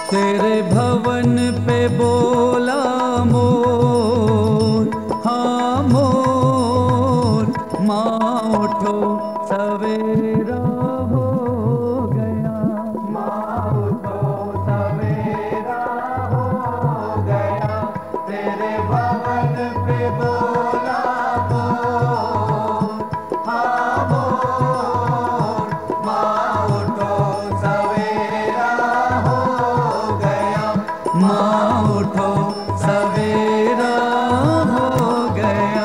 तेरे भवन पे बोला मोर, हाँ मोर, माँ उठो सवेरा हो गया, माँ उठो सवेरा हो गया। तेरे भवन पे बोला मोर, हाँ मोर, माँ उठो सवेरा हो गया, माँ उठो सवेरा हो गया।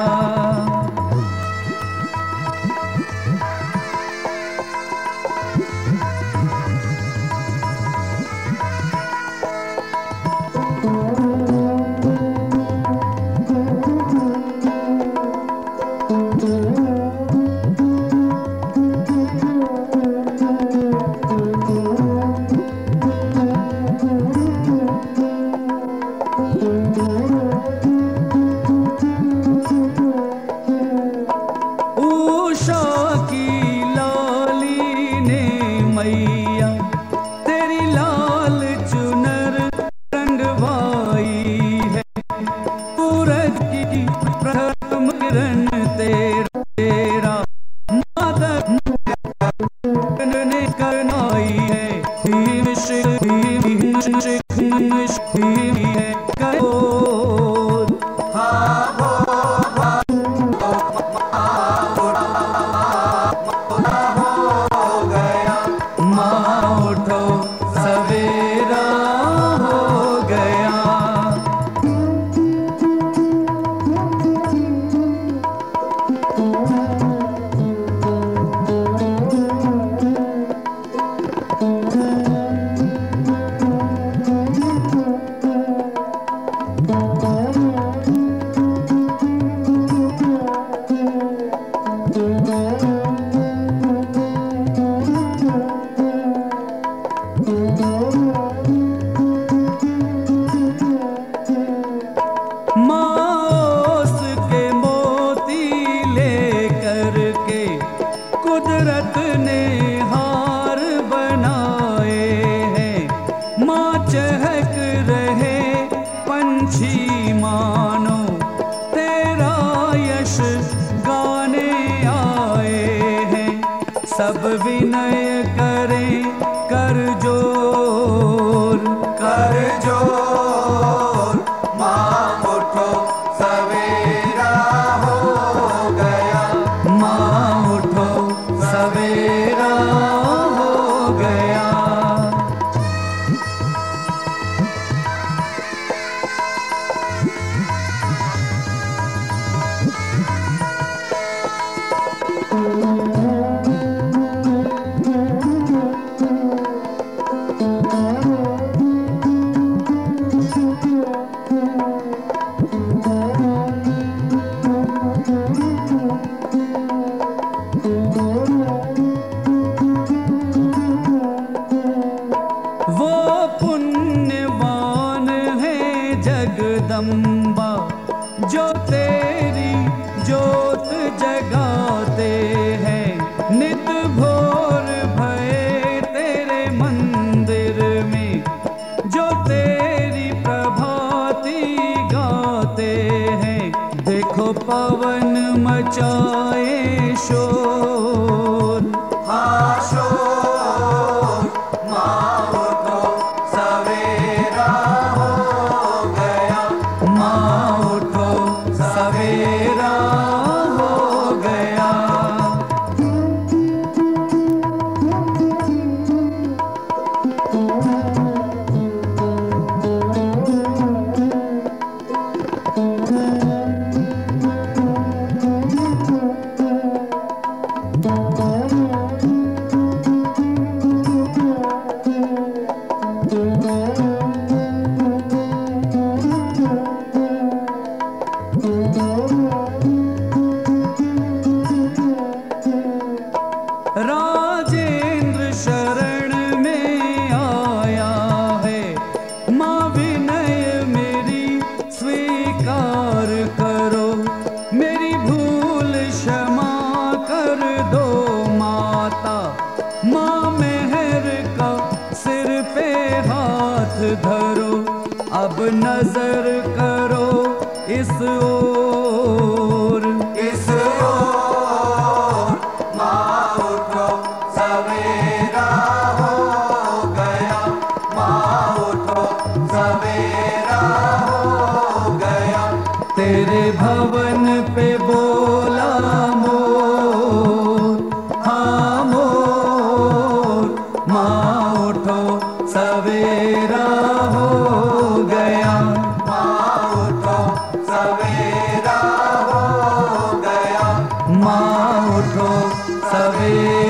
उषा की लाली ने मैया तेरी लाल चुनर रंगवाई है, सूरज की प्रथम किरण तेरा माधव ने करनाई है, है करोर, माँ उठो सवेरा हो गया। माओस के मोती लेकर के कुदरत ने हार बनाए हैं, माँ चहक रहे पंछी मानो तेरा यश गाने आए हैं, सब विनय करें कर जोर, कर जोर, माँ उठो सवेरा हो गया, माँ उठो सवेरा हो गया। वो पुण्यवान है जगदम्बा जो तेरी जोत जगाते हैं, नित भोर भये तेरे मंदिर में जो तेरी प्रभाती गाते हैं। देखो पवन मचाए शोर, हाँ शोर, माँ उठो सवेरा हो गया, माँ उठो सवेरा हो गया। राजेंद्र शरण में आया है, माँ विनय मेरी स्वीकार करो, मेरी भूल क्षमा कर दो माता, माँ मेहर का सिर पे हाथ धरो, अब नजर करो इस ओर, इस ओर। माँ उठो सवेरा हो गया, माँ उठो सवेरा हो गया। तेरे भवन पे बोला मोर, हाँ मोर। माँ उठो सवेरा हो गया, माँ उठो सवेरा हो गया। माँ उठो सवेरा